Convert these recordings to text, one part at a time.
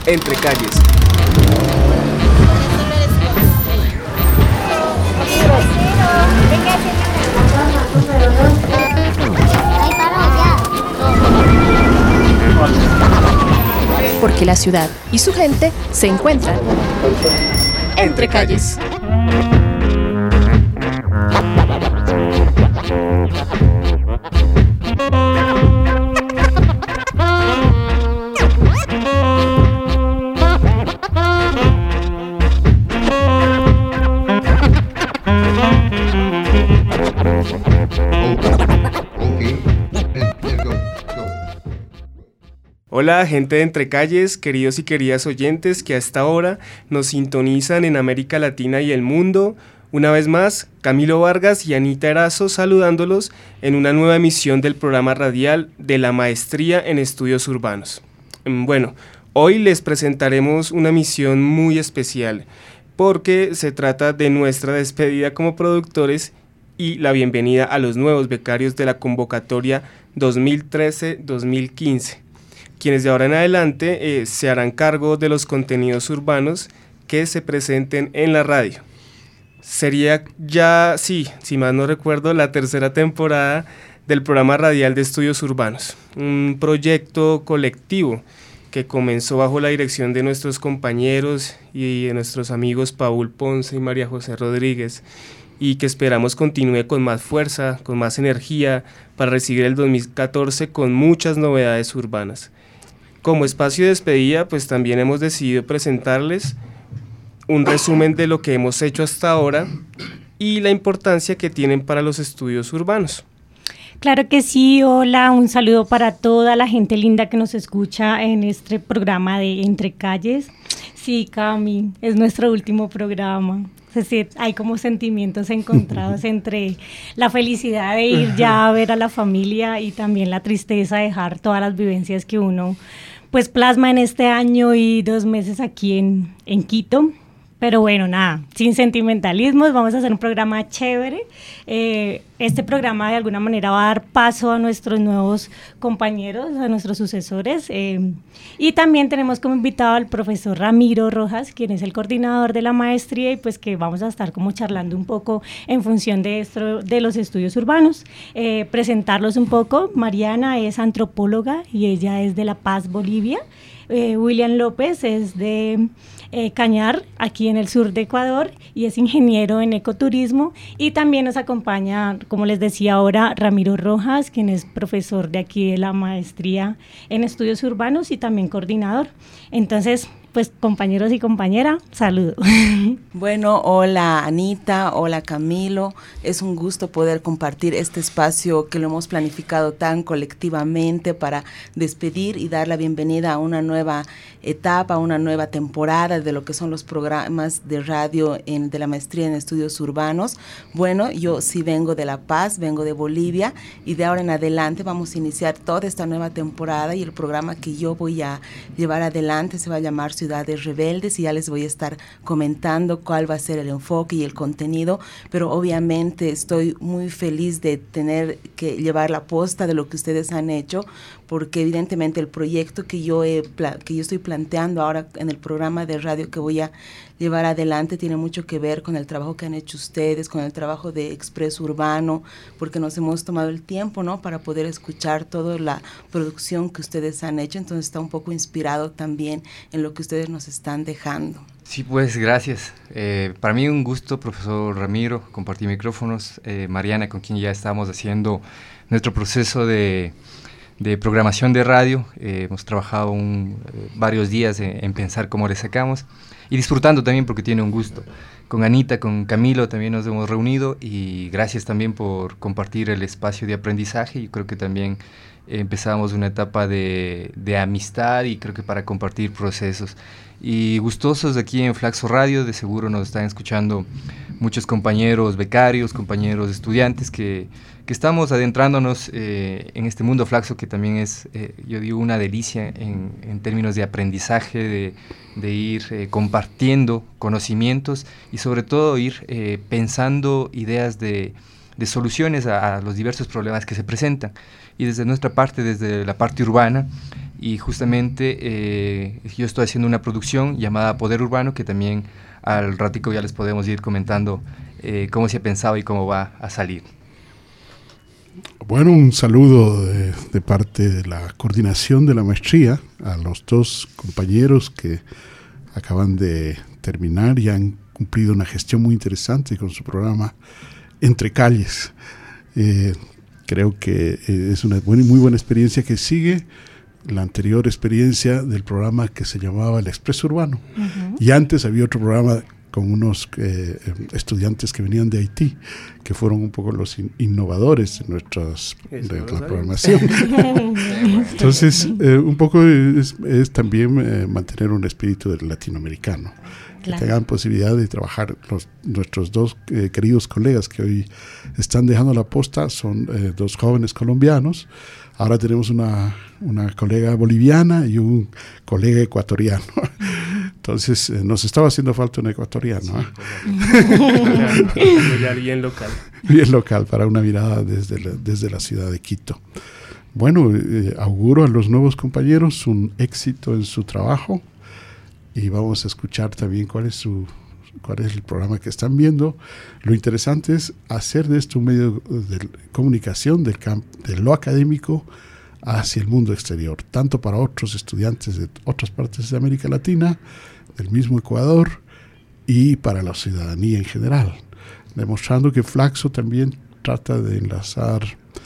Entre Calles. Porque la ciudad y su gente se encuentran entre calles. Hola, gente de Entre Calles, queridos y queridas oyentes que hasta ahora nos sintonizan en América Latina y el mundo. Una vez más, Camilo Vargas y Anita Erazo saludándolos en una nueva emisión del programa radial de la Maestría en Estudios Urbanos. Bueno, hoy les presentaremos una misión muy especial porque se trata de nuestra despedida como productores y la bienvenida a los nuevos becarios de la convocatoria 2013-2015. Quienes de ahora en adelante se harán cargo de los contenidos urbanos que se presenten en la radio. Sería ya, si mal no recuerdo, la tercera temporada del programa radial de Estudios Urbanos, un proyecto colectivo que comenzó bajo la dirección de nuestros compañeros y de nuestros amigos Paul Ponce y María José Rodríguez, y que esperamos continúe con más fuerza, con más energía, para recibir el 2014 con muchas novedades urbanas. Como espacio de despedida, pues también hemos decidido presentarles un resumen de lo que hemos hecho hasta ahora y la importancia que tienen para los estudios urbanos. Claro que sí, hola, un saludo para toda la gente linda que nos escucha en este programa de Entre Calles. Sí, Cami, es nuestro último programa. Hay como sentimientos encontrados entre la felicidad de ir ya a ver a la familia y también la tristeza de dejar todas las vivencias que uno pues plasma en este año y 2 meses aquí en Quito. Pero bueno, nada, sin sentimentalismos, vamos a hacer un programa chévere. Este programa de alguna manera va a dar paso a nuestros nuevos compañeros, a nuestros sucesores. Y también tenemos como invitado al profesor Ramiro Rojas, quien es el coordinador de la maestría y pues que vamos a estar como charlando un poco en función de esto, de los estudios urbanos. Presentarlos un poco, Mariana es antropóloga y ella es de La Paz, Bolivia. William López es de Cañar, aquí en el sur de Ecuador, y es ingeniero en ecoturismo, y también nos acompaña, como les decía ahora, Ramiro Rojas, quien es profesor de aquí de la maestría en estudios urbanos y también coordinador. Entonces, pues compañeros y compañera, saludo. Bueno, hola Anita, hola Camilo, es un gusto poder compartir este espacio que lo hemos planificado tan colectivamente para despedir y dar la bienvenida a una nueva etapa, una nueva temporada de lo que son los programas de radio de la maestría en estudios urbanos. Bueno, yo sí vengo de La Paz, vengo de Bolivia y de ahora en adelante vamos a iniciar toda esta nueva temporada y el programa que yo voy a llevar adelante se va a llamar Ciudades Rebeldes y ya les voy a estar comentando cuál va a ser el enfoque y el contenido, pero obviamente estoy muy feliz de tener que llevar la posta de lo que ustedes han hecho, porque evidentemente el proyecto que yo estoy planteando ahora en el programa de radio que voy a llevar adelante tiene mucho que ver con el trabajo que han hecho ustedes, con el trabajo de Expreso Urbano, porque nos hemos tomado el tiempo, ¿no?, para poder escuchar toda la producción que ustedes han hecho, entonces está un poco inspirado también en lo que ustedes nos están dejando. Sí, pues gracias. Para mí un gusto, profesor Ramiro, compartir micrófonos. Mariana, con quien ya estamos haciendo nuestro proceso de programación de radio. Hemos trabajado varios días en pensar cómo le sacamos y disfrutando también porque tiene un gusto. Con Anita, con Camilo también nos hemos reunido y gracias también por compartir el espacio de aprendizaje. Yo creo que también empezamos una etapa de amistad y creo que para compartir procesos. Y gustosos de aquí en Flaxo Radio, de seguro nos están escuchando muchos compañeros becarios, compañeros estudiantes que estamos adentrándonos en este mundo Flaxo que también es, yo digo, una delicia en términos de aprendizaje, de ir compartiendo conocimientos y sobre todo ir pensando ideas de soluciones a los diversos problemas que se presentan. Y desde nuestra parte, desde la parte urbana, y justamente yo estoy haciendo una producción llamada Poder Urbano, que también al ratico ya les podemos ir comentando cómo se ha pensado y cómo va a salir. Bueno, un saludo de parte de la coordinación de la maestría a los dos compañeros que acaban de terminar y han cumplido una gestión muy interesante con su programa Entre Calles. Creo que es una muy buena experiencia que sigue la anterior experiencia del programa que se llamaba El Expreso Urbano. Y antes había otro programa con unos estudiantes que venían de Haití, que fueron un poco los innovadores de la programación. Entonces, un poco es también mantener un espíritu del latinoamericano. Claro. Que tengan posibilidad de trabajar. Nuestros dos queridos colegas que hoy están dejando la posta son dos jóvenes colombianos. Ahora tenemos una colega boliviana y un colega ecuatoriano. Entonces, nos estaba haciendo falta un ecuatoriano. Bien local. Bien local, para una mirada desde la ciudad de Quito. Bueno, auguro a los nuevos compañeros un éxito en su trabajo y vamos a escuchar también cuál es el programa que están viendo. Lo interesante es hacer de esto un medio de comunicación de lo académico hacia el mundo exterior, tanto para otros estudiantes de otras partes de América Latina, del mismo Ecuador, y para la ciudadanía en general, demostrando que Flaxo también trata de enlazar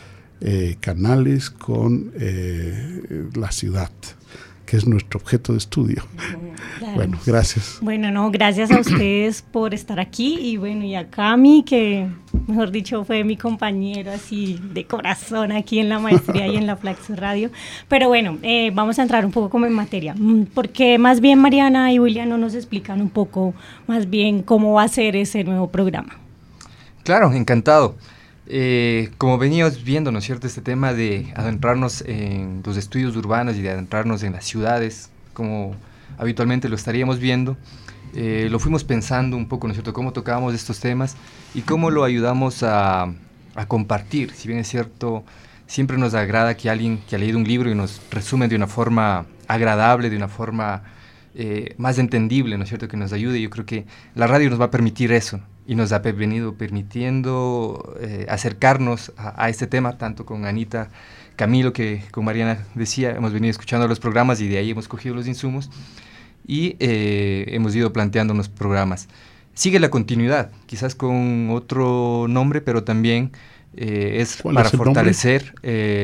canales con la ciudad, que es nuestro objeto de estudio. Claro. Bueno, gracias. Bueno, no, gracias a ustedes por estar aquí y bueno, y a Cami, que mejor dicho fue mi compañero así de corazón aquí en la maestría y en la Flaxo Radio. Pero bueno, vamos a entrar un poco como en materia, porque más bien Mariana y William no nos explican un poco más bien cómo va a ser ese nuevo programa. Claro, encantado. Como veníamos viendo, ¿no es cierto?, este tema de adentrarnos en los estudios urbanos y de adentrarnos en las ciudades, como habitualmente lo estaríamos viendo, lo fuimos pensando un poco, ¿no es cierto?, cómo tocábamos estos temas y cómo lo ayudamos a compartir. Si bien es cierto, siempre nos agrada que alguien que ha leído un libro y nos resume de una forma agradable, de una forma más entendible, ¿no es cierto?, que nos ayude. Yo creo que la radio nos va a permitir eso y nos ha venido permitiendo acercarnos a este tema, tanto con Anita, Camilo, que con Mariana decía, hemos venido escuchando los programas y de ahí hemos cogido los insumos y hemos ido planteando unos programas. Sigue la continuidad, quizás con otro nombre, pero también es para fortalecer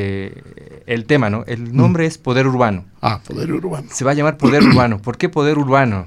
el tema, ¿no? El nombre es Poder Urbano. Ah, Poder Urbano. Se va a llamar Poder Urbano. ¿Por qué Poder Urbano?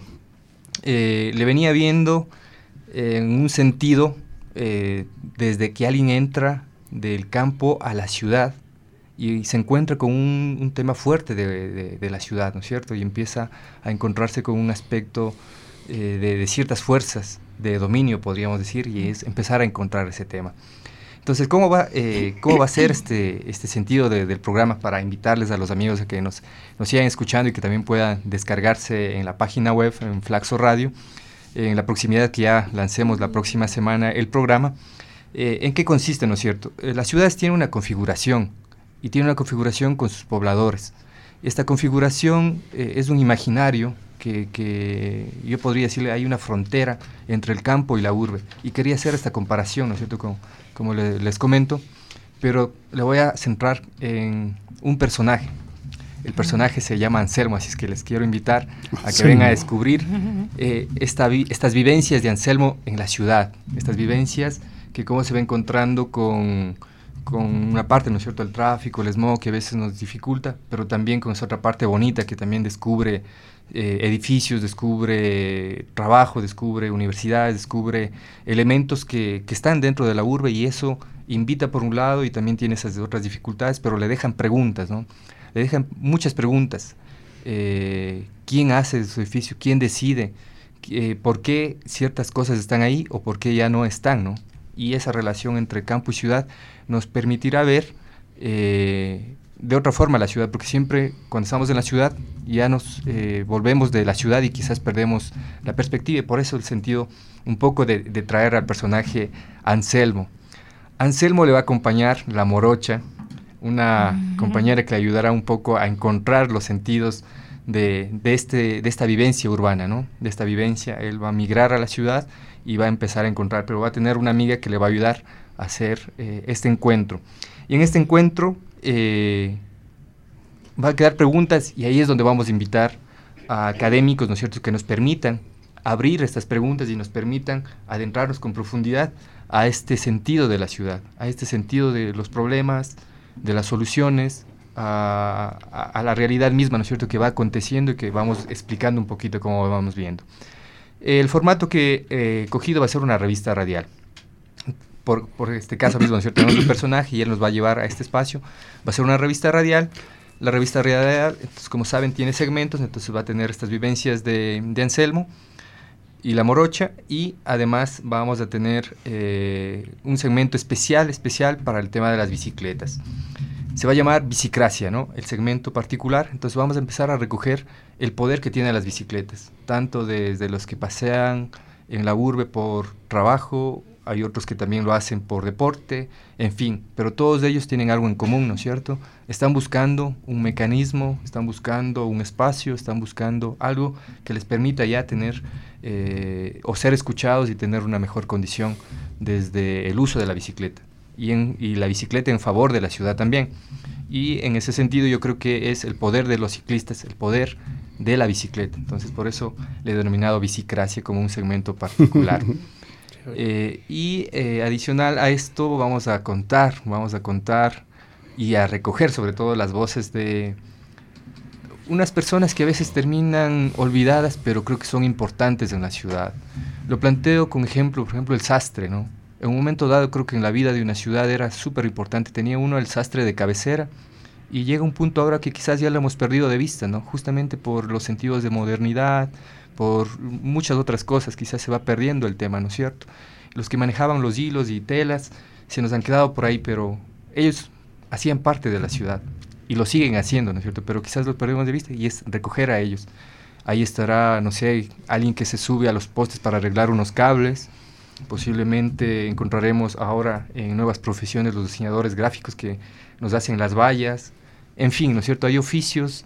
Le venía viendo en un sentido desde que alguien entra del campo a la ciudad y se encuentra con un tema fuerte de la ciudad, ¿no es cierto? Y empieza a encontrarse con un aspecto de ciertas fuerzas de dominio, podríamos decir, y es empezar a encontrar ese tema. Entonces, ¿cómo va a ser este sentido del programa para invitarles a los amigos a que nos sigan escuchando y que también puedan descargarse en la página web, en Flaxo Radio, en la proximidad que ya lancemos la próxima semana el programa? ¿En qué consiste, no es cierto? Las ciudades tienen una configuración y tienen una configuración con sus pobladores. Esta configuración es un imaginario que yo podría decirle, hay una frontera entre el campo y la urbe, y quería hacer esta comparación, ¿no es cierto?, como les comento, pero le voy a centrar en un personaje. El personaje se llama Anselmo, así es que les quiero invitar a que vengan a descubrir estas vivencias de Anselmo en la ciudad, estas vivencias que cómo se va encontrando con una parte, ¿no es cierto?, el tráfico, el smog que a veces nos dificulta, pero también con esa otra parte bonita que también descubre edificios, descubre trabajo, descubre universidades, descubre elementos que están dentro de la urbe, y eso invita por un lado y también tiene esas otras dificultades, pero le dejan preguntas, ¿no? Le dejan muchas preguntas. ¿Quién hace su edificio? ¿Quién decide? ¿Por qué ciertas cosas están ahí o por qué ya no están, ¿no? Y esa relación entre campo y ciudad nos permitirá ver de otra forma la ciudad, porque siempre cuando estamos en la ciudad ya nos volvemos de la ciudad y quizás perdemos la perspectiva, y por eso el sentido un poco de traer al personaje Anselmo. Anselmo le va a acompañar la morocha, una compañera que le ayudará un poco a encontrar los sentidos de esta vivencia urbana, ¿no? De esta vivencia, él va a migrar a la ciudad y va a empezar a encontrar, pero va a tener una amiga que le va a ayudar a hacer este encuentro. Y en este encuentro va a quedar preguntas, y ahí es donde vamos a invitar a académicos, ¿no es cierto?, que nos permitan abrir estas preguntas y nos permitan adentrarnos con profundidad a este sentido de la ciudad, a este sentido de los problemas, de las soluciones, a la realidad misma, ¿no es cierto?, que va aconteciendo y que vamos explicando un poquito cómo vamos viendo. El formato que he cogido va a ser una revista radial. Por este caso mismo, ¿no es cierto?, tenemos un personaje y él nos va a llevar a este espacio. Va a ser una revista radial. La revista radial, entonces, como saben, tiene segmentos, entonces va a tener estas vivencias de Anselmo y la morocha, y además vamos a tener un segmento especial para el tema de las bicicletas. Se va a llamar Bicicracia, ¿no?, el segmento particular. Entonces vamos a empezar a recoger el poder que tienen las bicicletas, tanto desde los que pasean en la urbe por trabajo, hay otros que también lo hacen por deporte, en fin, pero todos ellos tienen algo en común, ¿no es cierto? Están buscando un mecanismo, están buscando un espacio, están buscando algo que les permita ya tener o ser escuchados y tener una mejor condición desde el uso de la bicicleta y la bicicleta en favor de la ciudad también. Y en ese sentido yo creo que es el poder de los ciclistas, el poder de la bicicleta. Entonces por eso le he denominado Bicicracia como un segmento particular. Adicional a esto vamos a contar y a recoger sobre todo las voces de unas personas que a veces terminan olvidadas, pero creo que son importantes en la ciudad. Lo planteo con ejemplo, por ejemplo, el sastre, ¿no? En un momento dado creo que en la vida de una ciudad era súper importante, tenía uno el sastre de cabecera, y llega un punto ahora que quizás ya lo hemos perdido de vista, ¿no? Justamente por los sentidos de modernidad, por muchas otras cosas, quizás se va perdiendo el tema, ¿no es cierto? Los que manejaban los hilos y telas se nos han quedado por ahí, pero ellos hacían parte de la ciudad y lo siguen haciendo, ¿no es cierto? Pero quizás los perdemos de vista, y es recoger a ellos. Ahí estará, no sé, alguien que se sube a los postes para arreglar unos cables. Posiblemente encontraremos ahora en nuevas profesiones los diseñadores gráficos que nos hacen las vallas. En fin, ¿no es cierto? Hay oficios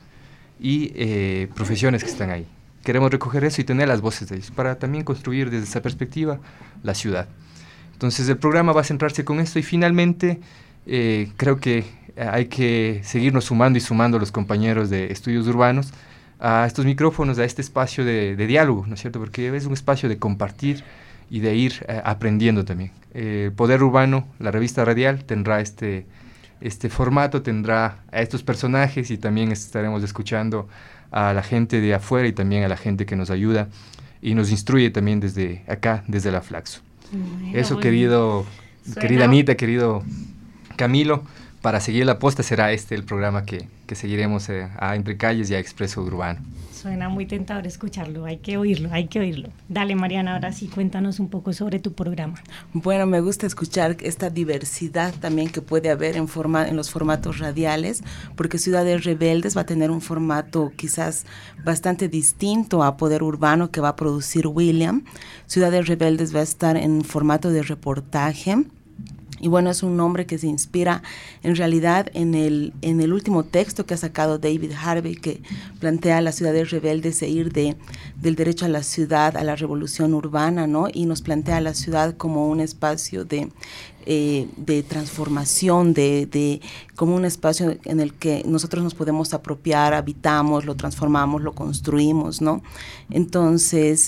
y profesiones que están ahí. Queremos recoger eso y tener las voces de ellos para también construir desde esa perspectiva la ciudad. Entonces el programa va a centrarse con esto, y finalmente creo que hay que seguirnos sumando los compañeros de estudios urbanos a estos micrófonos, a este espacio de diálogo, ¿no es cierto? Porque es un espacio de compartir y de ir aprendiendo también. Poder Urbano, la revista radial, tendrá este formato, tendrá a estos personajes, y también estaremos escuchando a la gente de afuera y también a la gente que nos ayuda y nos instruye también desde acá, desde la Flaxo. Bueno, eso, querida Anita, querido Camilo, para seguir la posta será el programa que seguiremos a Entre Calles y a Expreso Urbano. Suena muy tentador escucharlo, hay que oírlo. Dale, Mariana, ahora sí, cuéntanos un poco sobre tu programa. Bueno, me gusta escuchar esta diversidad también que puede haber en los formatos radiales, porque Ciudades Rebeldes va a tener un formato quizás bastante distinto a Poder Urbano que va a producir William. Ciudades Rebeldes va a estar en formato de reportaje. Y bueno, es un nombre que se inspira en realidad en el último texto que ha sacado David Harvey, que plantea las ciudades rebeldes e ir del derecho a la ciudad a la revolución urbana, ¿no? Y nos plantea la ciudad como un espacio de transformación, como un espacio en el que nosotros nos podemos apropiar, habitamos, lo transformamos, lo construimos, ¿no? Entonces,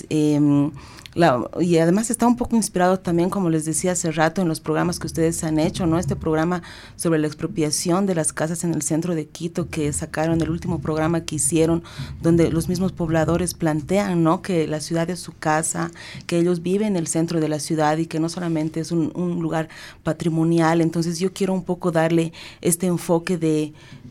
y además está un poco inspirado también, como les decía hace rato, en los programas que ustedes han hecho, ¿no? Este programa sobre la expropiación de las casas en el centro de Quito que sacaron, el último programa que hicieron, donde los mismos pobladores plantean, ¿no?, que la ciudad es su casa, que ellos viven en el centro de la ciudad y que no solamente es un lugar patrimonial. Entonces yo quiero un poco darle este enfoque de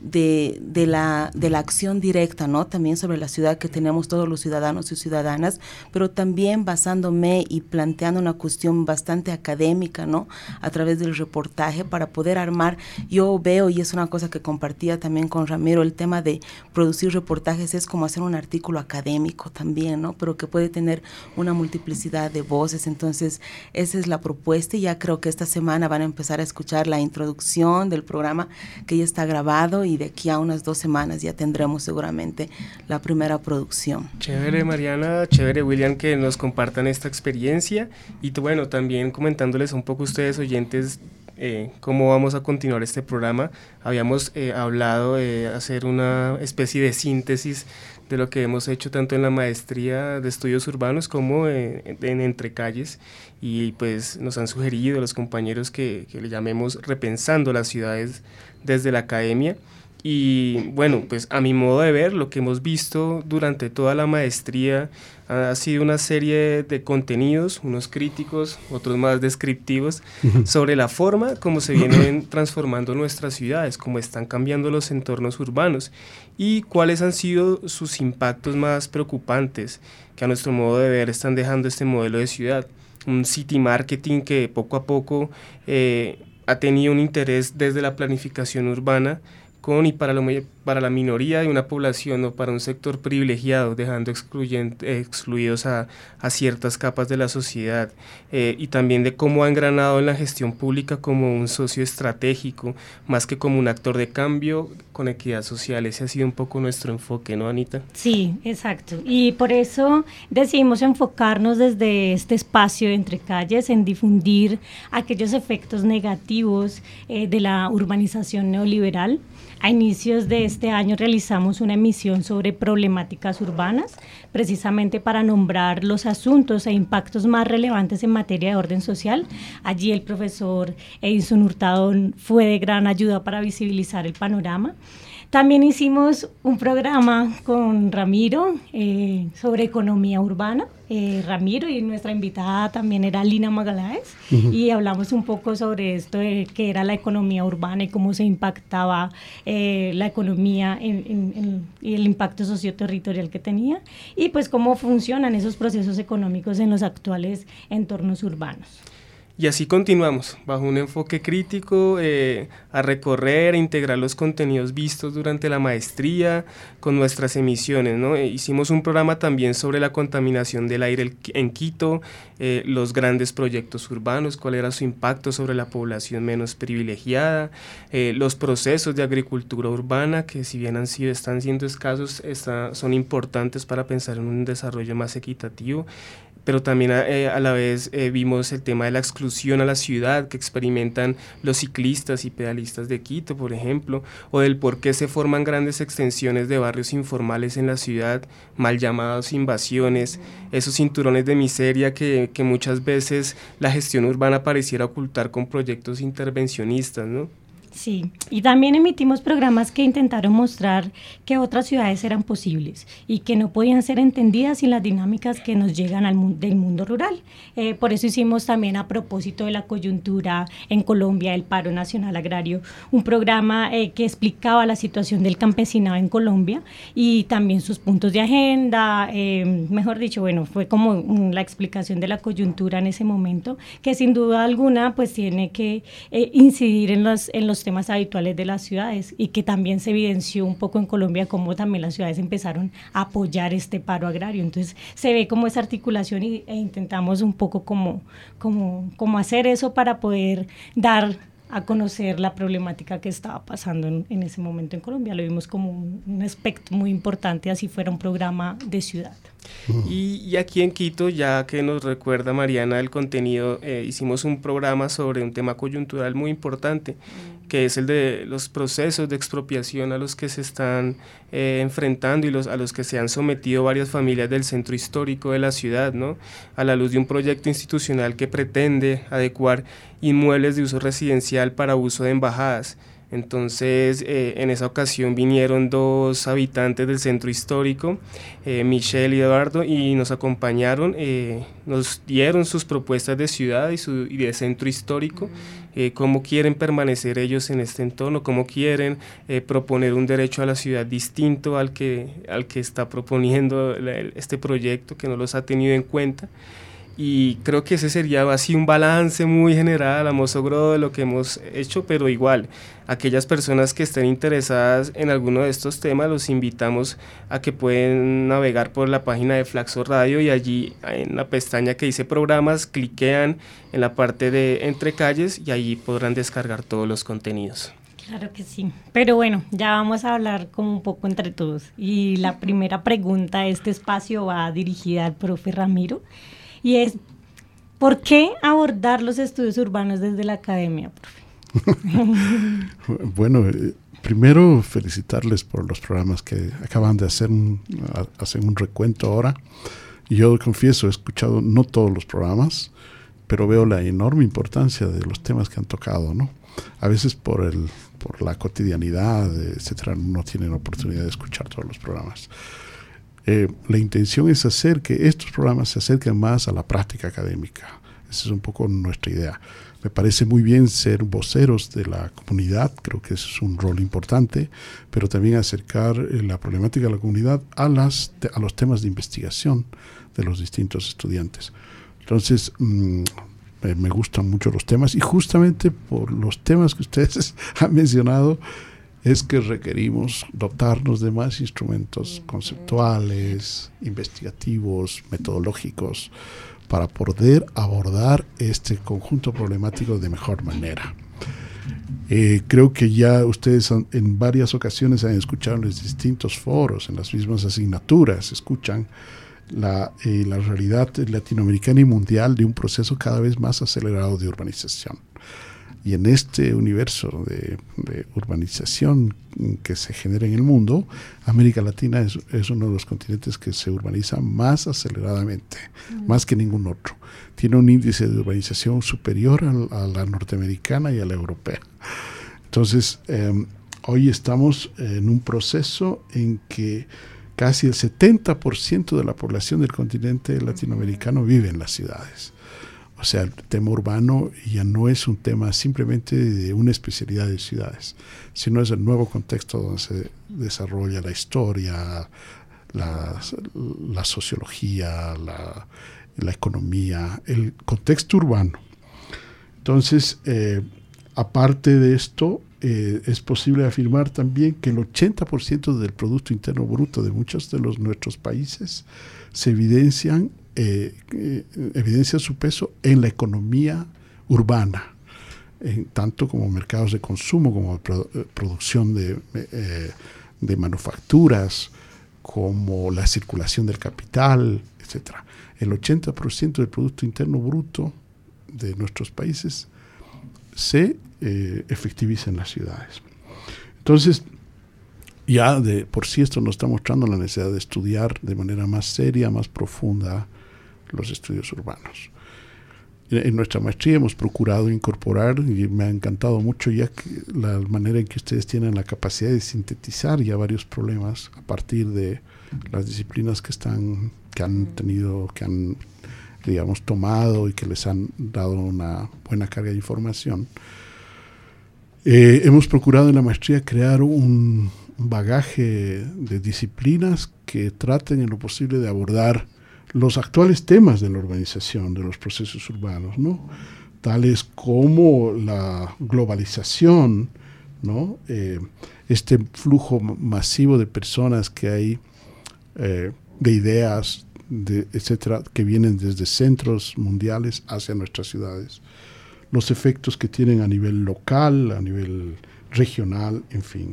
la acción directa, ¿no?, también sobre la ciudad que tenemos todos los ciudadanos y ciudadanas, pero también basándome y planteando una cuestión bastante académica, ¿no?, a través través del reportaje para poder armar. Yo veo, y es una cosa que compartía también con Ramiro, el tema de producir reportajes es como hacer un artículo académico también, ¿no? Pero que puede tener una multiplicidad de voces. Entonces, esa es la propuesta, y ya creo que esta semana van a empezar a escuchar la introducción del programa que ya está grabado, y de aquí a unas 2 semanas ya tendremos seguramente la primera producción. Chévere, Mariana, chévere, William, que nos compartan esta experiencia, y bueno, también comentándoles un poco a ustedes oyentes cómo vamos a continuar este programa. Habíamos hablado de hacer una especie de síntesis de lo que hemos hecho tanto en la maestría de estudios urbanos como en Entre Calles, y pues nos han sugerido los compañeros que le llamemos repensando las ciudades desde la academia. Y bueno, pues a mi modo de ver, lo que hemos visto durante toda la maestría ha sido una serie de contenidos, unos críticos, otros más descriptivos, sobre la forma como se vienen transformando nuestras ciudades, cómo están cambiando los entornos urbanos y cuáles han sido sus impactos más preocupantes que a nuestro modo de ver están dejando este modelo de ciudad. Un city marketing que poco a poco ha tenido un interés desde la planificación urbana con y para la minoría de una población o para un sector privilegiado, dejando excluidos a ciertas capas de la sociedad, y también de cómo ha engranado en la gestión pública como un socio estratégico, más que como un actor de cambio con equidad social. Ese ha sido un poco nuestro enfoque, ¿no, Anita? Sí, exacto, y por eso decidimos enfocarnos desde este espacio de Entre Calles en difundir aquellos efectos negativos de la urbanización neoliberal. A inicios de este año realizamos una emisión sobre problemáticas urbanas, precisamente para nombrar los asuntos e impactos más relevantes en materia de orden social. Allí el profesor Edison Hurtado fue de gran ayuda para visibilizar el panorama. También hicimos un programa con Ramiro sobre economía urbana. Ramiro y nuestra invitada también era Lina Magaláes, y hablamos un poco sobre esto de qué era la economía urbana y cómo se impactaba la economía y el impacto socioterritorial que tenía, y pues cómo funcionan esos procesos económicos en los actuales entornos urbanos. Y así continuamos, bajo un enfoque crítico, a recorrer e integrar los contenidos vistos durante la maestría con nuestras emisiones, ¿no? Hicimos un programa también sobre la contaminación del aire en Quito, los grandes proyectos urbanos, cuál era su impacto sobre la población menos privilegiada, los procesos de agricultura urbana, que si bien están siendo escasos, son importantes para pensar en un desarrollo más equitativo. Pero también a la vez vimos el tema de la exclusión a la ciudad que experimentan los ciclistas y pedalistas de Quito, por ejemplo, o del por qué se forman grandes extensiones de barrios informales en la ciudad, mal llamadas invasiones, esos cinturones de miseria que muchas veces la gestión urbana pareciera ocultar con proyectos intervencionistas, ¿no? Sí, y también emitimos programas que intentaron mostrar que otras ciudades eran posibles y que no podían ser entendidas sin las dinámicas que nos llegan del mundo rural. Por eso hicimos también, a propósito de la coyuntura en Colombia, el paro nacional agrario, un programa que explicaba la situación del campesinado en Colombia y también sus puntos de agenda. Mejor dicho, bueno, fue como la explicación de la coyuntura en ese momento, que sin duda alguna pues tiene que incidir en los temas habituales de las ciudades, y que también se evidenció un poco en Colombia cómo también las ciudades empezaron a apoyar este paro agrario. Entonces se ve como esa articulación e intentamos un poco como hacer eso para poder dar a conocer la problemática que estaba pasando en ese momento en Colombia. Lo vimos como un aspecto muy importante, así fuera un programa de ciudad. Y aquí en Quito, ya que nos recuerda Mariana el contenido, hicimos un programa sobre un tema coyuntural muy importante, que es el de los procesos de expropiación a los que se están enfrentando y a los que se han sometido varias familias del centro histórico de la ciudad, ¿no? A la luz de un proyecto institucional que pretende adecuar inmuebles de uso residencial para uso de embajadas. Entonces, en esa ocasión vinieron 2 habitantes del centro histórico, Michelle y Eduardo, y nos acompañaron, nos dieron sus propuestas de ciudad y de centro histórico, cómo quieren permanecer ellos en este entorno, cómo quieren proponer un derecho a la ciudad distinto al que está proponiendo este proyecto, que no los ha tenido en cuenta. Y creo que ese sería así un balance muy general a mozo grosso de lo que hemos hecho, pero igual, aquellas personas que estén interesadas en alguno de estos temas, los invitamos a que pueden navegar por la página de Flaxo Radio y allí en la pestaña que dice programas, cliquean en la parte de Entre Calles y allí podrán descargar todos los contenidos. Claro que sí, pero bueno, ya vamos a hablar como un poco entre todos. Y la primera pregunta, este espacio va dirigida al profe Ramiro. Y es, ¿por qué abordar los estudios urbanos desde la academia, profe? Bueno, primero felicitarles por los programas que acaban de hacer hacen un recuento ahora. Y yo confieso, he escuchado no todos los programas, pero veo la enorme importancia de los temas que han tocado, ¿no? A veces por la cotidianidad, etcétera, no tienen oportunidad de escuchar todos los programas. La intención es hacer que estos programas se acerquen más a la práctica académica. Esa es un poco nuestra idea. Me parece muy bien ser voceros de la comunidad, creo que ese es un rol importante, pero también acercar la problemática de la comunidad a los temas de investigación de los distintos estudiantes. Entonces, me gustan mucho los temas y justamente por los temas que ustedes han mencionado, es que requerimos dotarnos de más instrumentos conceptuales, investigativos, metodológicos, para poder abordar este conjunto problemático de mejor manera. Creo que ya ustedes en varias ocasiones han escuchado en los distintos foros, en las mismas asignaturas, escuchan la realidad latinoamericana y mundial de un proceso cada vez más acelerado de urbanización. Y en este universo de urbanización que se genera en el mundo, América Latina es uno de los continentes que se urbaniza más aceleradamente, más que ningún otro. Tiene un índice de urbanización superior a la norteamericana y a la europea. Entonces, hoy estamos en un proceso en que casi el 70% de la población del continente latinoamericano vive en las ciudades. O sea, el tema urbano ya no es un tema simplemente de una especialidad de ciudades, sino es el nuevo contexto donde se desarrolla la historia, la sociología, la economía, el contexto urbano. Entonces, aparte de esto, es posible afirmar también que el 80% del Producto Interno Bruto de muchos de nuestros países se evidencia su peso en la economía urbana, tanto como mercados de consumo, como producción de manufacturas, como la circulación del capital, etc. El 80% del Producto Interno Bruto de nuestros países se efectiviza en las ciudades. Entonces, ya por sí esto nos está mostrando la necesidad de estudiar de manera más seria, más profunda los estudios urbanos. En nuestra maestría hemos procurado incorporar, y me ha encantado mucho ya la manera en que ustedes tienen la capacidad de sintetizar ya varios problemas a partir de las disciplinas que han digamos, tomado y que les han dado una buena carga de información. Hemos procurado en la maestría crear un bagaje de disciplinas que traten en lo posible de abordar los actuales temas de la urbanización, de los procesos urbanos, ¿no? Tales como la globalización, ¿no? Este flujo masivo de personas que hay, de ideas, etcétera, que vienen desde centros mundiales hacia nuestras ciudades. Los efectos que tienen a nivel local, a nivel regional, en fin.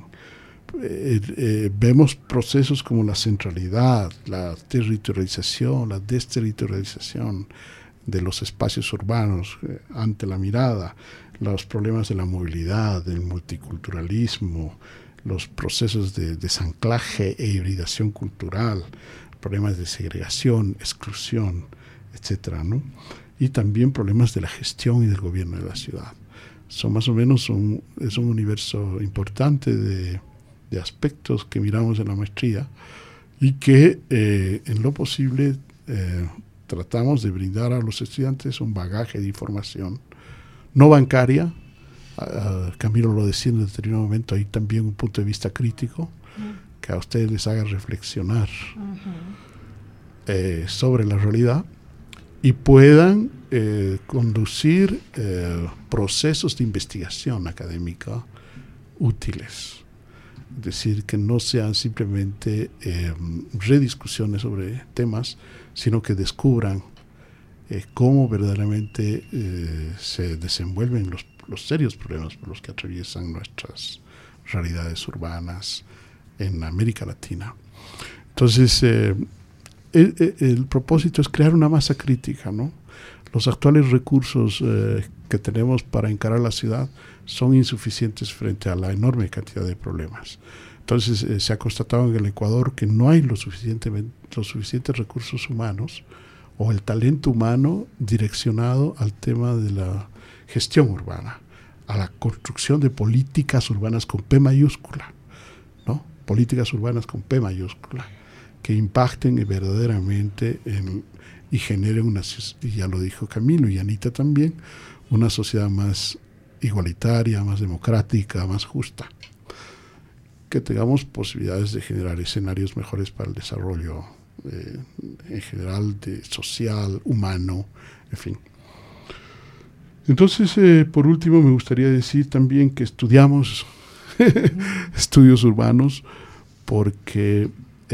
Vemos procesos como la centralidad, la territorialización, la desterritorialización de los espacios urbanos ante la mirada, los problemas de la movilidad, del multiculturalismo, los procesos de desanclaje e hibridación cultural, problemas de segregación, exclusión, etcétera, ¿no? Y también problemas de la gestión y del gobierno de la ciudad. Son más o menos es un universo importante de aspectos que miramos en la maestría y que en lo posible tratamos de brindar a los estudiantes un bagaje de información no bancaria. Camilo lo decía en determinado momento, hay también un punto de vista crítico que a ustedes les haga reflexionar sobre la realidad, y puedan conducir procesos de investigación académica útiles. Es decir, que no sean simplemente rediscusiones sobre temas, sino que descubran cómo verdaderamente se desenvuelven los serios problemas por los que atraviesan nuestras realidades urbanas en América Latina. Entonces, el propósito es crear una masa crítica, ¿no? Los actuales recursos que tenemos para encarar la ciudad son insuficientes frente a la enorme cantidad de problemas. Entonces, se ha constatado en el Ecuador que no hay los suficientes recursos humanos o el talento humano direccionado al tema de la gestión urbana, a la construcción de políticas urbanas con P mayúscula, ¿no? Políticas urbanas con P mayúscula, que impacten verdaderamente y generen y ya lo dijo Camilo y Anita también, una sociedad más igualitaria, más democrática, más justa. Que tengamos posibilidades de generar escenarios mejores para el desarrollo en general, social, humano, en fin. Entonces, por último, me gustaría decir también que estudiamos estudios urbanos porque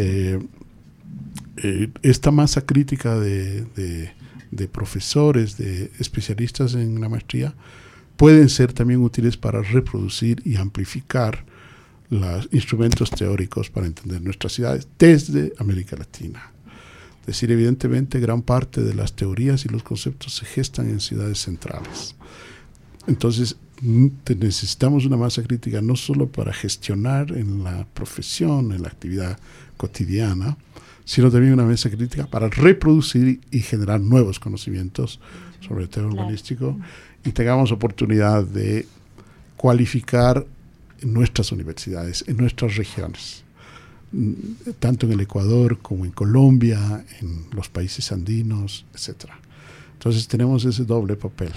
esta masa crítica de profesores, de especialistas en la maestría, pueden ser también útiles para reproducir y amplificar los instrumentos teóricos para entender nuestras ciudades desde América Latina. Es decir, evidentemente gran parte de las teorías y los conceptos se gestan en ciudades centrales. Entonces, necesitamos una masa crítica no solo para gestionar en la profesión, en la actividad cotidiana, sino también una masa crítica para reproducir y generar nuevos conocimientos sobre el tema urbanístico, y tengamos oportunidad de cualificar en nuestras universidades, en nuestras regiones, tanto en el Ecuador como en Colombia, en los países andinos, etc. Entonces tenemos ese doble papel.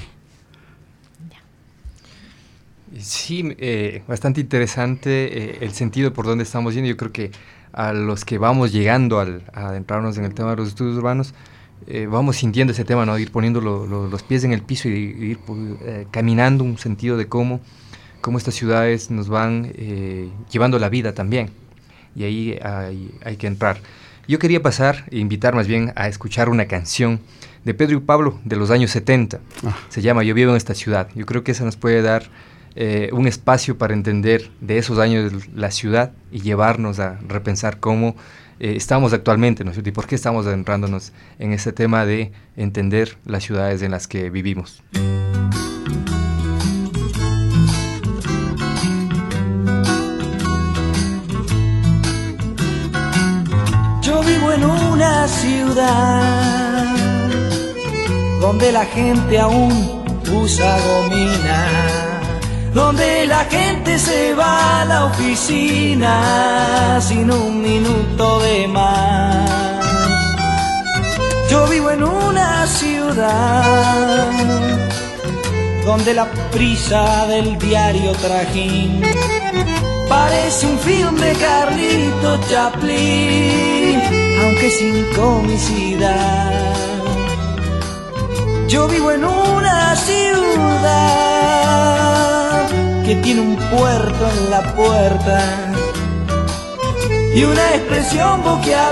Sí, bastante interesante el sentido por donde estamos yendo. Yo creo que a los que vamos llegando a adentrarnos en el tema de los estudios urbanos, vamos sintiendo ese tema, ¿no? Ir poniendo los pies en el piso y ir caminando un sentido de cómo estas ciudades nos van llevando la vida también. Y ahí hay que entrar. Yo quería pasar e invitar más bien a escuchar una canción de Pedro y Pablo de los años 70. Se llama Yo vivo en esta ciudad. Yo creo que esa nos puede dar un espacio para entender de esos años la ciudad y llevarnos a repensar cómo estamos actualmente, ¿no es cierto? Y por qué estamos adentrándonos en este tema de entender las ciudades en las que vivimos. Yo vivo en una ciudad donde la gente aún usa gomina, donde la gente se va a la oficina sin un minuto de más. Yo vivo en una ciudad donde la prisa del diario Trajín parece un film de Carlito Chaplin, aunque sin comicidad. Yo vivo en una ciudad que tiene un puerto en la puerta y una expresión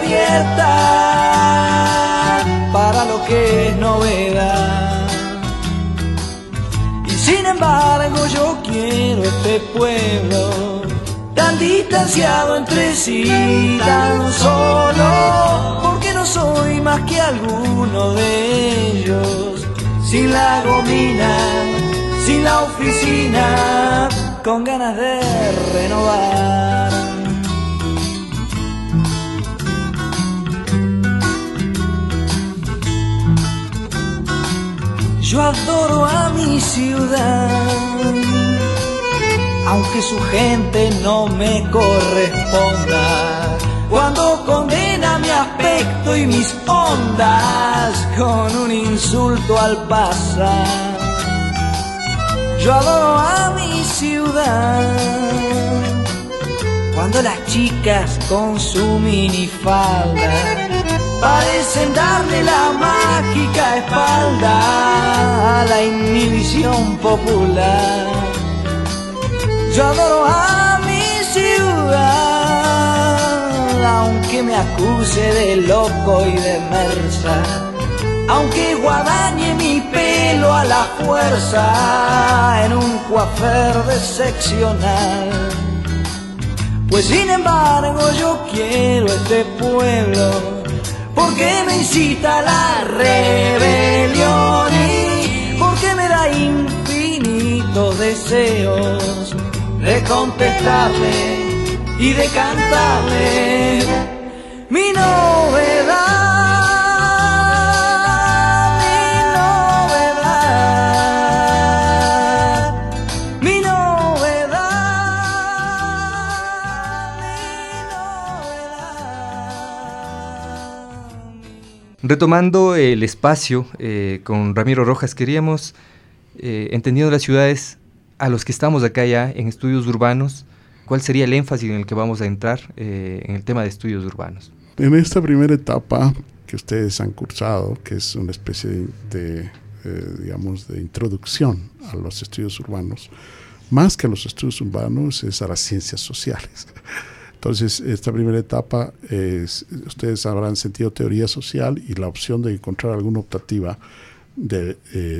boquiabierta para lo que es novedad. Y sin embargo yo quiero este pueblo tan distanciado entre sí, tan solo, porque no soy más que alguno de ellos, sin la gomina, sin la oficina, con ganas de renovar. Yo adoro a mi ciudad, aunque su gente no me corresponda, cuando condena mi aspecto y mis ondas con un insulto al pasar. Yo adoro a mi ciudad, cuando las chicas con su minifalda parecen darle la mágica espalda a la inhibición popular. Yo adoro a mi ciudad, aunque me acuse de loco y de merza, aunque guadañe mi pelo a la fuerza en un coafer de seccional. Pues sin embargo yo quiero este pueblo, porque me incita a la rebelión y porque me da infinitos deseos de contestarle y de cantarle mi novedad. Retomando el espacio con Ramiro Rojas, queríamos, entendiendo las ciudades a los que estamos acá ya en estudios urbanos, ¿cuál sería el énfasis en el que vamos a entrar en el tema de estudios urbanos? En esta primera etapa que ustedes han cursado, que es una especie de introducción a los estudios urbanos, más que a los estudios urbanos es a las ciencias sociales. Entonces, esta primera etapa, ustedes habrán sentido teoría social y la opción de encontrar alguna optativa de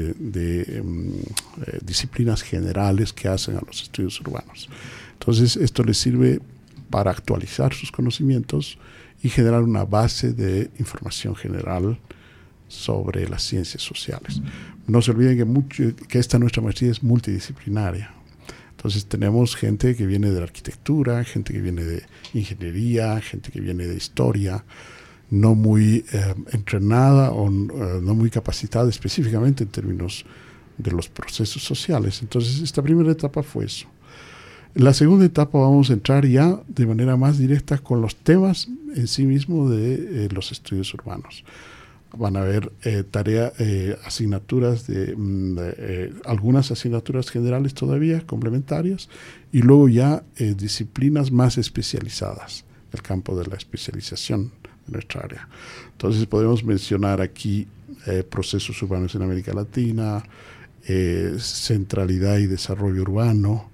disciplinas generales que hacen a los estudios urbanos. Entonces, esto les sirve para actualizar sus conocimientos y generar una base de información general sobre las ciencias sociales. No se olviden que esta nuestra maestría es multidisciplinaria. Entonces tenemos gente que viene de la arquitectura, gente que viene de ingeniería, gente que viene de historia, no muy entrenada o no muy capacitada específicamente en términos de los procesos sociales. Entonces esta primera etapa fue eso. En la segunda etapa vamos a entrar ya de manera más directa con los temas en sí mismos de los estudios urbanos. Van a haber asignaturas algunas asignaturas generales todavía, complementarias, y luego ya disciplinas más especializadas, el campo de la especialización de nuestra área. Entonces podemos mencionar aquí procesos urbanos en América Latina, centralidad y desarrollo urbano,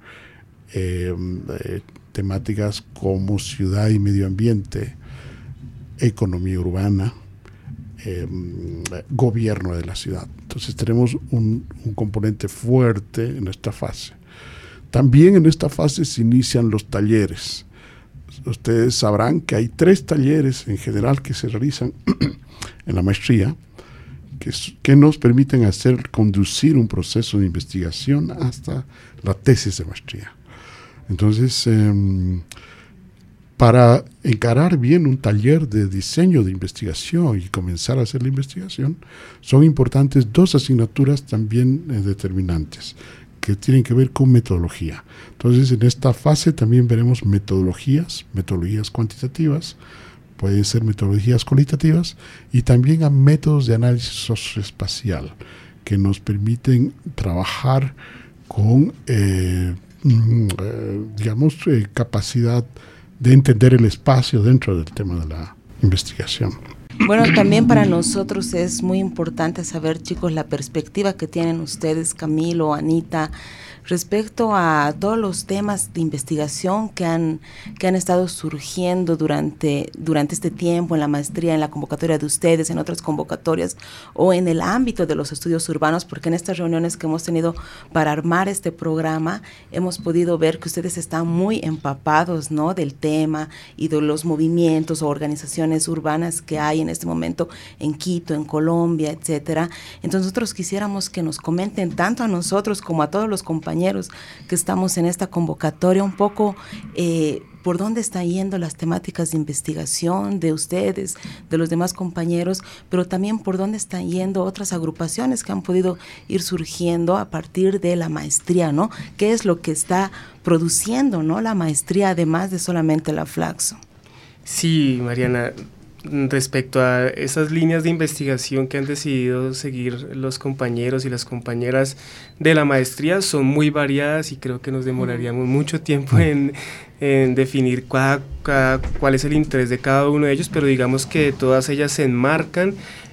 temáticas como ciudad y medio ambiente, economía urbana, gobierno de la ciudad. Entonces tenemos un componente fuerte en esta fase. También en esta fase se inician los talleres. Ustedes sabrán que hay 3 talleres en general que se realizan en la maestría que nos permiten conducir un proceso de investigación hasta la tesis de maestría. Entonces, para encarar bien un taller de diseño de investigación y comenzar a hacer la investigación, son importantes 2 asignaturas también determinantes, que tienen que ver con metodología. Entonces, en esta fase también veremos metodologías cuantitativas, pueden ser metodologías cualitativas, y también a métodos de análisis socioespacial, que nos permiten trabajar con, capacidad de entender el espacio dentro del tema de la investigación. Bueno, también para nosotros es muy importante saber, chicos, la perspectiva que tienen ustedes, Camilo, Anita, respecto a todos los temas de investigación que han estado surgiendo durante este tiempo en la maestría, en la convocatoria de ustedes, en otras convocatorias o en el ámbito de los estudios urbanos, porque en estas reuniones que hemos tenido para armar este programa hemos podido ver que ustedes están muy empapados, ¿no?, del tema y de los movimientos o organizaciones urbanas que hay en este momento en Quito, en Colombia, etcétera. Entonces nosotros quisiéramos que nos comenten tanto a nosotros como a todos los compañeros que estamos en esta convocatoria un poco por dónde están yendo las temáticas de investigación de ustedes, de los demás compañeros, pero también por dónde están yendo otras agrupaciones que han podido ir surgiendo a partir de la maestría, ¿no? ¿Qué es lo que está produciendo, ¿no?, la maestría, además de solamente la Flaxo? Sí, Mariana, respecto a esas líneas de investigación que han decidido seguir los compañeros y las compañeras de la maestría son muy variadas y creo que nos demoraríamos mucho tiempo en definir cuál es el interés de cada uno de ellos, pero digamos que todas ellas se enmarcan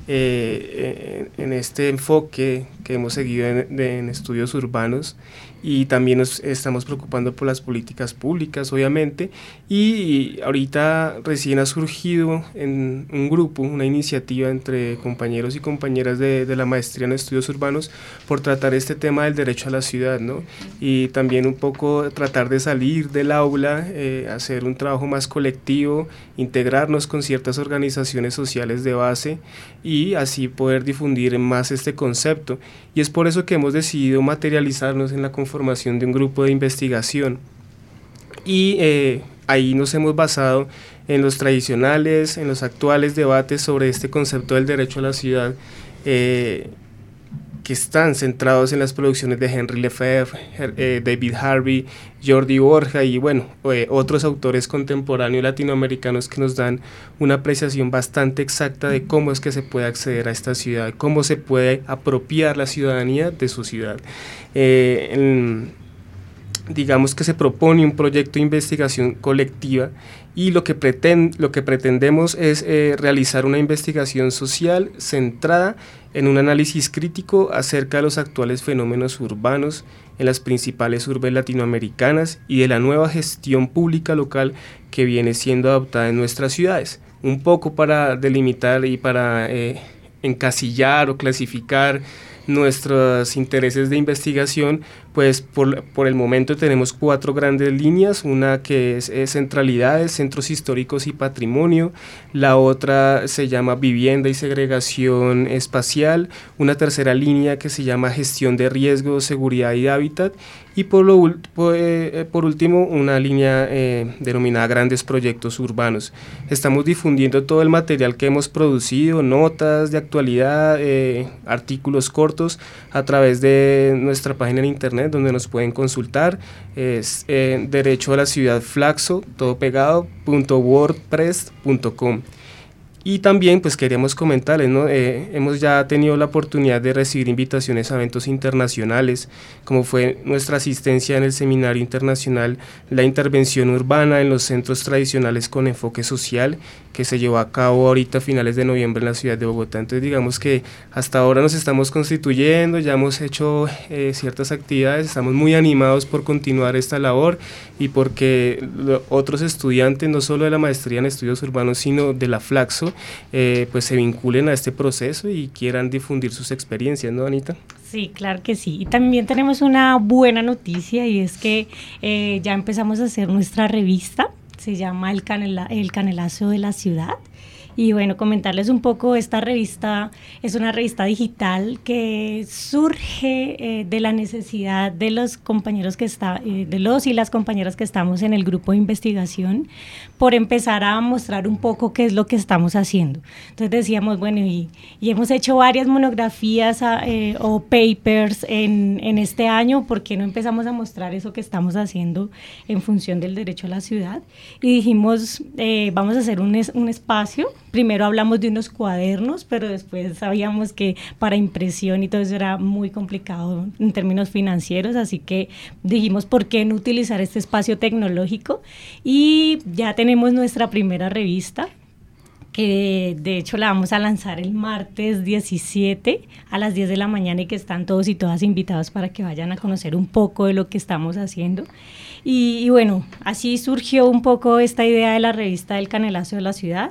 en este enfoque que hemos seguido en estudios urbanos, y también nos estamos preocupando por las políticas públicas, obviamente, y ahorita recién ha surgido en un grupo, una iniciativa entre compañeros y compañeras de la maestría en estudios urbanos por tratar este tema del derecho a la ciudad, ¿no? Y también un poco tratar de salir del aula, hacer un trabajo más colectivo, integrarnos con ciertas organizaciones sociales de base y así poder difundir más este concepto. Y es por eso que hemos decidido materializarnos en la conformación de un grupo de investigación. Y ahí nos hemos basado en los tradicionales, en los actuales debates sobre este concepto del derecho a la ciudad, que están centrados en las producciones de Henri Lefebvre, David Harvey, Jordi Borja y bueno, otros autores contemporáneos latinoamericanos que nos dan una apreciación bastante exacta de cómo es que se puede acceder a esta ciudad, cómo se puede apropiar la ciudadanía de su ciudad. Digamos que se propone un proyecto de investigación colectiva y lo que pretendemos es realizar una investigación social centrada en un análisis crítico acerca de los actuales fenómenos urbanos en las principales urbes latinoamericanas y de la nueva gestión pública local que viene siendo adoptada en nuestras ciudades, un poco para delimitar y para encasillar o clasificar nuestros intereses de investigación. Pues por el momento tenemos 4 grandes líneas, una que es centralidades, centros históricos y patrimonio, la otra se llama vivienda y segregación espacial, una tercera línea que se llama gestión de riesgos, seguridad y hábitat, y por último una línea denominada grandes proyectos urbanos. Estamos difundiendo todo el material que hemos producido, notas de actualidad, artículos cortos a través de nuestra página en internet donde nos pueden consultar, es derecho a la ciudad flaxo, todo pegado, .wordpress.com. Y también pues queríamos comentarles, ¿no? Hemos ya tenido la oportunidad de recibir invitaciones a eventos internacionales, como fue nuestra asistencia en el Seminario Internacional La Intervención Urbana en los Centros Tradicionales con Enfoque Social, que se llevó a cabo ahorita a finales de noviembre en la ciudad de Bogotá. Entonces digamos que hasta ahora nos estamos constituyendo, ya hemos hecho ciertas actividades, estamos muy animados por continuar esta labor y porque otros estudiantes, no solo de la maestría en estudios urbanos, sino de la Flaxo, pues se vinculen a este proceso y quieran difundir sus experiencias, ¿no, Anita? Sí, claro que sí. Y también tenemos una buena noticia y es que ya empezamos a hacer nuestra revista, se llama El Canelazo de la Ciudad. Y bueno, comentarles un poco, esta revista es una revista digital que surge de la necesidad de los compañeros de los y las compañeras que estamos en el grupo de investigación, por empezar a mostrar un poco qué es lo que estamos haciendo. Entonces decíamos, bueno, y hemos hecho varias monografías o papers en este año, ¿por qué no empezamos a mostrar eso que estamos haciendo en función del derecho a la ciudad? Y dijimos, vamos a hacer un espacio. Primero hablamos de unos cuadernos, pero después sabíamos que para impresión y todo eso era muy complicado en términos financieros, así que dijimos, ¿por qué no utilizar este espacio tecnológico? Y ya tenemos nuestra primera revista, que de hecho la vamos a lanzar el martes 17 a las 10 de la mañana y que están todos y todas invitados para que vayan a conocer un poco de lo que estamos haciendo. Y bueno, así surgió un poco esta idea de la revista del Canelazo de la Ciudad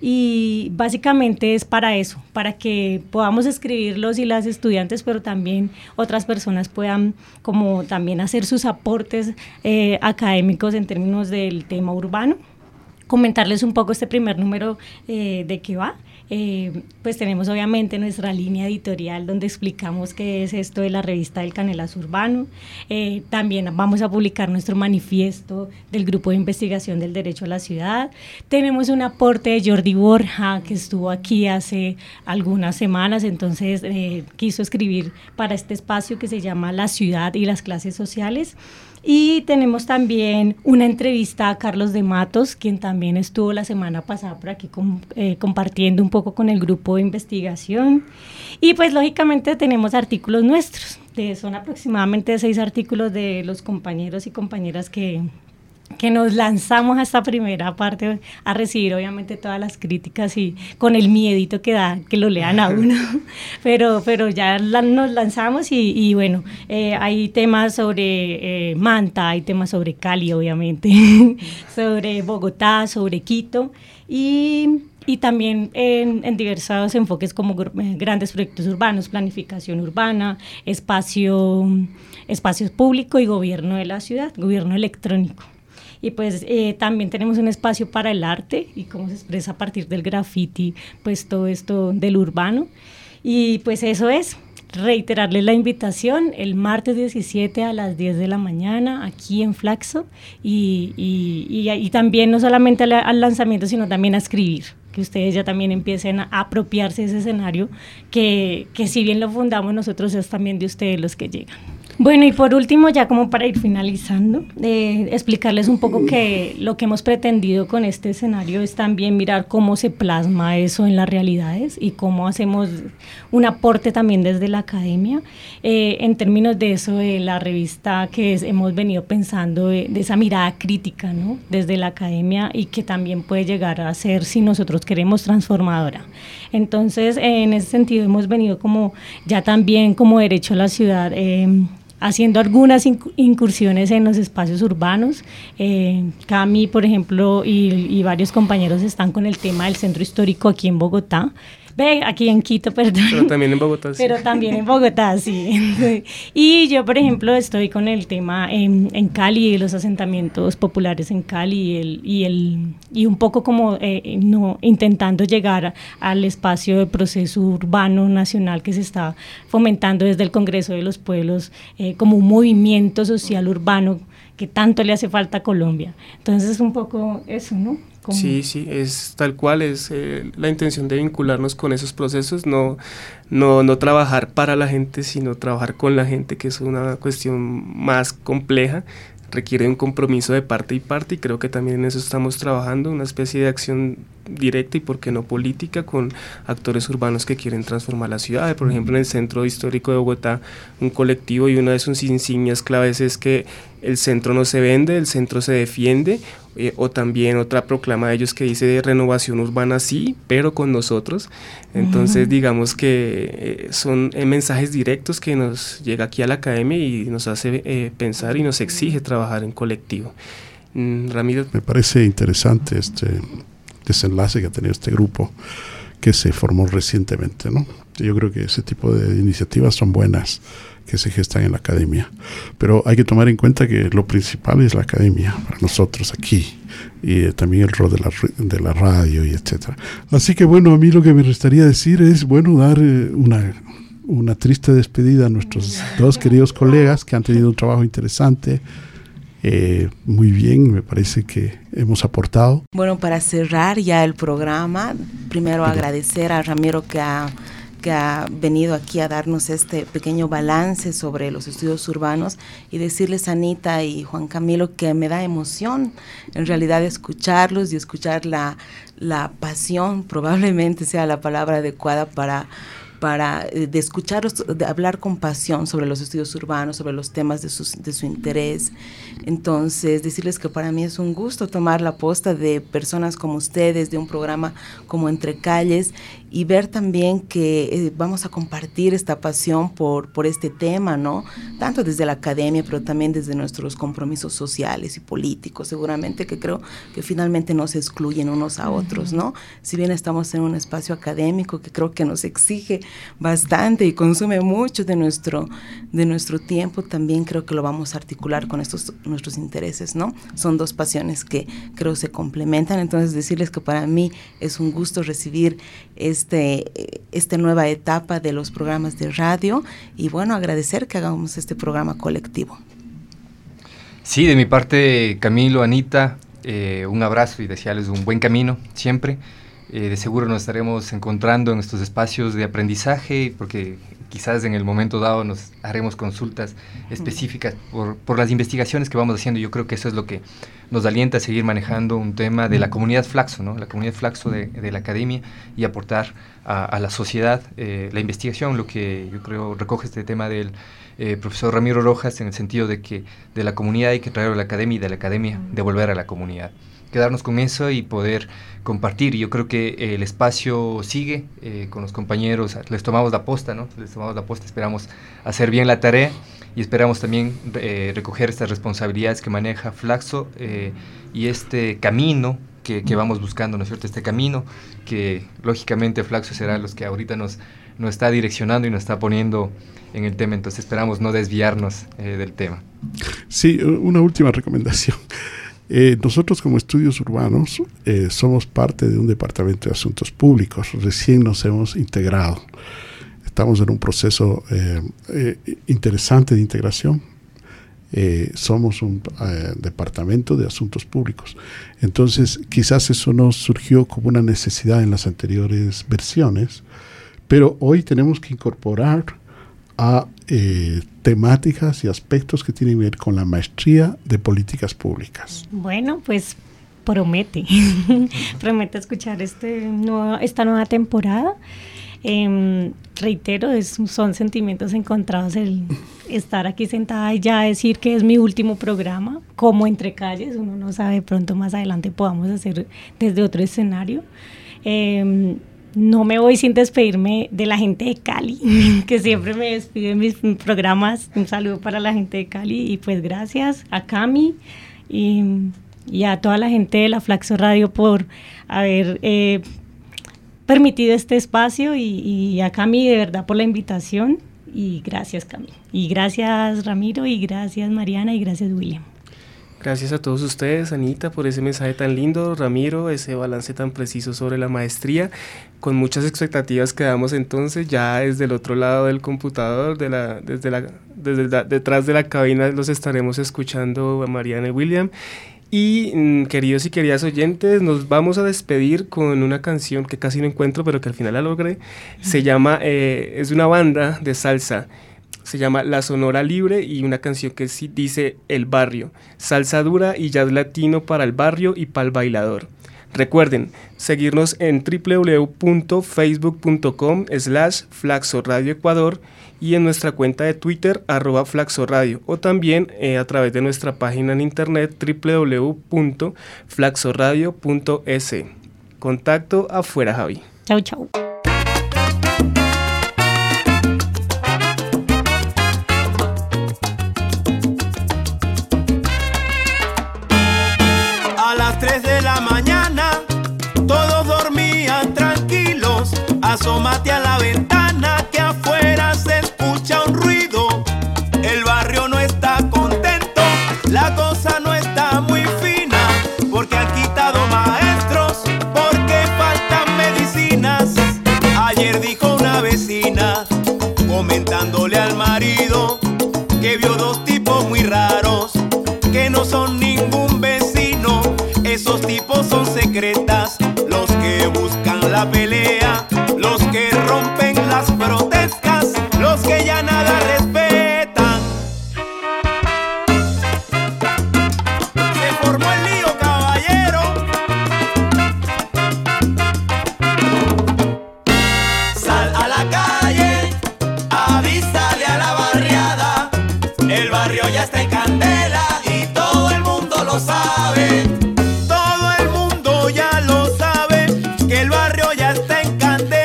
y básicamente es para eso, para que podamos escribir los y las estudiantes, pero también otras personas puedan como también hacer sus aportes académicos en términos del tema urbano. Comentarles un poco este primer número de qué va. pues tenemos obviamente nuestra línea editorial donde explicamos qué es esto de la revista del Canelazo Urbano. También vamos a publicar nuestro manifiesto del Grupo de Investigación del Derecho a la Ciudad. Tenemos un aporte de Jordi Borja, que estuvo aquí hace algunas semanas, entonces quiso escribir para este espacio que se llama La Ciudad y las Clases Sociales. Y tenemos también una entrevista a Carlos de Matos, quien también estuvo la semana pasada por aquí compartiendo un poco con el grupo de investigación. Y pues lógicamente tenemos artículos nuestros, son aproximadamente 6 artículos de los compañeros y compañeras que nos lanzamos a esta primera parte a recibir obviamente todas las críticas y con el miedito que da que lo lean a uno, pero ya nos lanzamos y bueno, hay temas sobre Manta, hay temas sobre Cali obviamente, sobre Bogotá, sobre Quito y también en diversos enfoques como grandes proyectos urbanos, planificación urbana, espacios públicos y gobierno de la ciudad, gobierno electrónico. Y pues también tenemos un espacio para el arte y cómo se expresa a partir del graffiti, pues todo esto del urbano. Y pues eso es, reiterarles la invitación el martes 17 a las 10 de la mañana aquí en Flaxo y también no solamente al lanzamiento, sino también a escribir, que ustedes ya también empiecen a apropiarse de ese escenario que si bien lo fundamos nosotros, es también de ustedes los que llegan. Bueno, y por último, ya como para ir finalizando, explicarles un poco que lo que hemos pretendido con este escenario es también mirar cómo se plasma eso en las realidades y cómo hacemos un aporte también desde la academia. En términos de eso, de la revista que hemos venido pensando, de esa mirada crítica, ¿no?, desde la academia y que también puede llegar a ser, si nosotros queremos, transformadora. Entonces, en ese sentido, hemos venido como ya también como Derecho a la Ciudad, haciendo algunas incursiones en los espacios urbanos. Cami, por ejemplo, y varios compañeros están con el tema del centro histórico aquí en Bogotá. Aquí en Quito, perdón. Pero también en Bogotá, sí. Pero también en Bogotá, sí. Y yo, por ejemplo, estoy con el tema en Cali, los asentamientos populares en Cali y un poco como intentando llegar al espacio de proceso urbano nacional que se está fomentando desde el Congreso de los Pueblos, como un movimiento social urbano que tanto le hace falta a Colombia. Entonces es un poco eso, ¿no? Sí, es tal cual, es la intención de vincularnos con esos procesos, no trabajar para la gente, sino trabajar con la gente, que es una cuestión más compleja, requiere un compromiso de parte y parte, y creo que también en eso estamos trabajando, una especie de acción directa y por qué no política con actores urbanos que quieren transformar la ciudad. Por ejemplo, en el Centro Histórico de Bogotá, un colectivo y una de sus insignias claves es que el centro no se vende, el centro se defiende, o también otra proclama de ellos que dice renovación urbana sí, pero con nosotros. Entonces digamos que son mensajes directos que nos llega aquí a la academia y nos hace pensar y nos exige trabajar en colectivo. Ramiro. Me parece interesante este desenlace que ha tenido este grupo que se formó recientemente, ¿no? Yo creo que ese tipo de iniciativas son buenas, que se gestan en la academia, pero hay que tomar en cuenta que lo principal es la academia para nosotros aquí y también el rol de la radio y etcétera. Así que bueno, a mí lo que me restaría decir es, bueno, dar una triste despedida a nuestros dos queridos colegas que han tenido un trabajo interesante. Muy bien, me parece que hemos aportado. Bueno, para cerrar ya el programa, primero agradecer a Ramiro que ha venido aquí a darnos este pequeño balance sobre los estudios urbanos y decirles a Anita y Juan Camilo que me da emoción en realidad escucharlos y escuchar la pasión, probablemente sea la palabra adecuada de escucharlos, de hablar con pasión sobre los estudios urbanos, sobre los temas de su interés. Entonces, decirles que para mí es un gusto tomar la posta de personas como ustedes, de un programa como Entre Calles, y ver también que vamos a compartir esta pasión por este tema, ¿no? Tanto desde la academia, pero también desde nuestros compromisos sociales y políticos, seguramente, que creo que finalmente no se excluyen unos a otros, ¿no? Si bien estamos en un espacio académico que creo que nos exige bastante y consume mucho de nuestro tiempo, también creo que lo vamos a articular con nuestros intereses, ¿no? Son dos pasiones que creo se complementan. Entonces decirles que para mí es un gusto recibir esta nueva etapa de los programas de radio y bueno, agradecer que hagamos este programa colectivo. Sí, de mi parte, Camilo, Anita, un abrazo y desearles un buen camino siempre. De seguro nos estaremos encontrando en estos espacios de aprendizaje, porque quizás en el momento dado nos haremos consultas específicas por las investigaciones que vamos haciendo. Yo creo que eso es lo que nos alienta a seguir manejando un tema de la comunidad Flaxo, ¿no? La comunidad Flaxo de la academia, y aportar a la sociedad la investigación, lo que yo creo recoge este tema del profesor Ramiro Rojas, en el sentido de que de la comunidad hay que traer a la academia y de la academia devolver a la comunidad. Quedarnos con eso y poder compartir. Yo creo que el espacio sigue con los compañeros, les tomamos la posta, ¿no? Les tomamos la posta, esperamos hacer bien la tarea y esperamos también recoger estas responsabilidades que maneja Flaxo y este camino que vamos buscando, ¿no es cierto? Este camino que lógicamente Flaxo será los que ahorita nos está direccionando y nos está poniendo en el tema, entonces esperamos no desviarnos del tema. Sí, una última recomendación. Nosotros como Estudios Urbanos somos parte de un departamento de asuntos públicos, recién nos hemos integrado. Estamos en un proceso interesante de integración. Somos un departamento de asuntos públicos. Entonces quizás eso nos surgió como una necesidad en las anteriores versiones, pero hoy tenemos que incorporar a temáticas y aspectos que tienen que ver con la maestría de políticas públicas. Bueno, pues promete escuchar esta nueva temporada. Reitero, son sentimientos encontrados el estar aquí sentada y ya decir que es mi último programa, como Entre Calles. Uno no sabe, pronto más adelante podamos hacer desde otro escenario. No me voy sin despedirme de la gente de Cali, que siempre me despide en mis programas. Un saludo para la gente de Cali y pues gracias a Cami y a toda la gente de la Flaxo Radio por haber permitido este espacio y a Cami de verdad por la invitación. Y gracias, Cami. Y gracias, Ramiro, y gracias, Mariana, y gracias, William. Gracias a todos ustedes, Anita, por ese mensaje tan lindo, Ramiro, ese balance tan preciso sobre la maestría, con muchas expectativas quedamos entonces ya desde el otro lado del computador, detrás de la cabina los estaremos escuchando a Mariana y William. Y queridos y queridas oyentes, nos vamos a despedir con una canción que casi no encuentro, pero que al final la logré. Se llama, es una banda de salsa. Se llama La Sonora Libre y una canción que sí dice El Barrio, salsa dura y jazz latino para el barrio y para el bailador. Recuerden seguirnos en www.facebook.com/Flaxo Radio Ecuador y en nuestra cuenta de Twitter @Flaxo Radio, o también a través de nuestra página en internet www.flaxoradio.es. Contacto afuera, Javi. Chau, chau. A las 3 de la mañana todos dormían tranquilos. Asómate a la ventana que afuera se escucha un ruido. El barrio no está contento, la cosa no está muy fina, porque han quitado maestros, porque faltan medicinas. Ayer dijo una vecina, comentándole al marido, que vio dos tipos muy raros, que no son ningún vecino. Esos tipos son secretas, los que buscan la pelea, los que rompen las protestas, los que ya nada respetan. Se formó el lío, caballero. Sal a la calle, avísale a la barriada, el barrio ya está en candela y todo el mundo lo sabe. Todo el mundo ya lo sabe, que el barrio ya está en candela.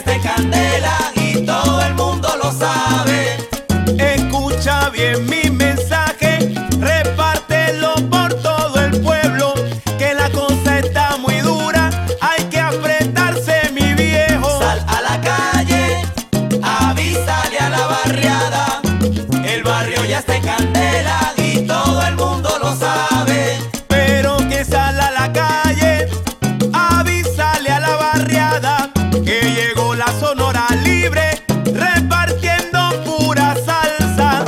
está en candela y todo el mundo lo sabe. Escucha bien mi mensaje, repártelo por todo el pueblo, que la cosa está muy dura, hay que apretarse mi viejo. Sal a la calle, avísale a la barriada, el barrio ya está en candela y todo el mundo lo sabe. Pero que sal a la calle, avísale a la barriada, que llegó la Sonora Libre, repartiendo pura salsa.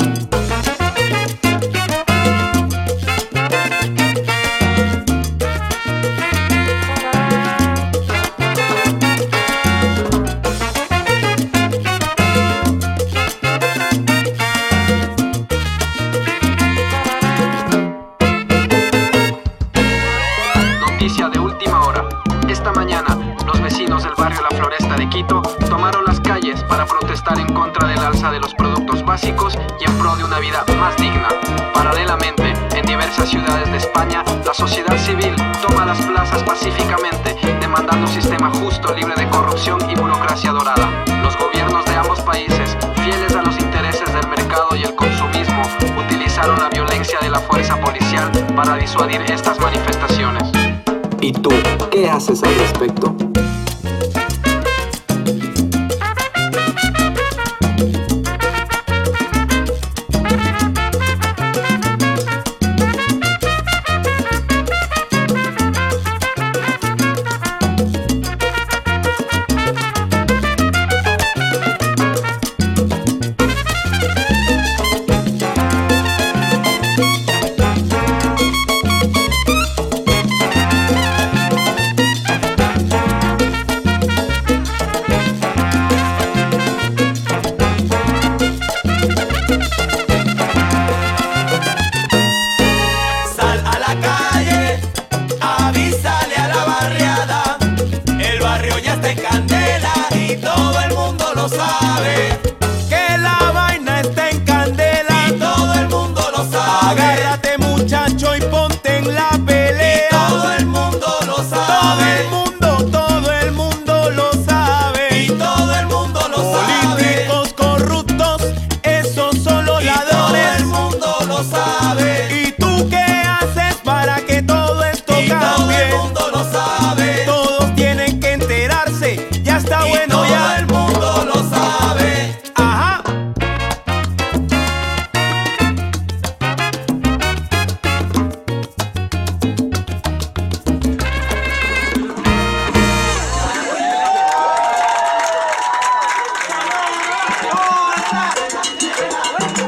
Noticia de última hora. Esta mañana, los vecinos del barrio La Floresta de Quito tomaron las calles para protestar en contra del alza de los productos básicos y en pro de una vida más digna. Paralelamente, en diversas ciudades de España, la sociedad civil toma las plazas pacíficamente, demandando un sistema justo, libre de corrupción y burocracia dorada. Los gobiernos de ambos países, fieles a los intereses del mercado y el consumismo, utilizaron la violencia de la fuerza policial para disuadir estas manifestaciones. ¿Y tú, qué haces al respecto?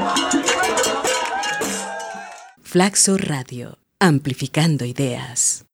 Flaxo Radio, amplificando ideas.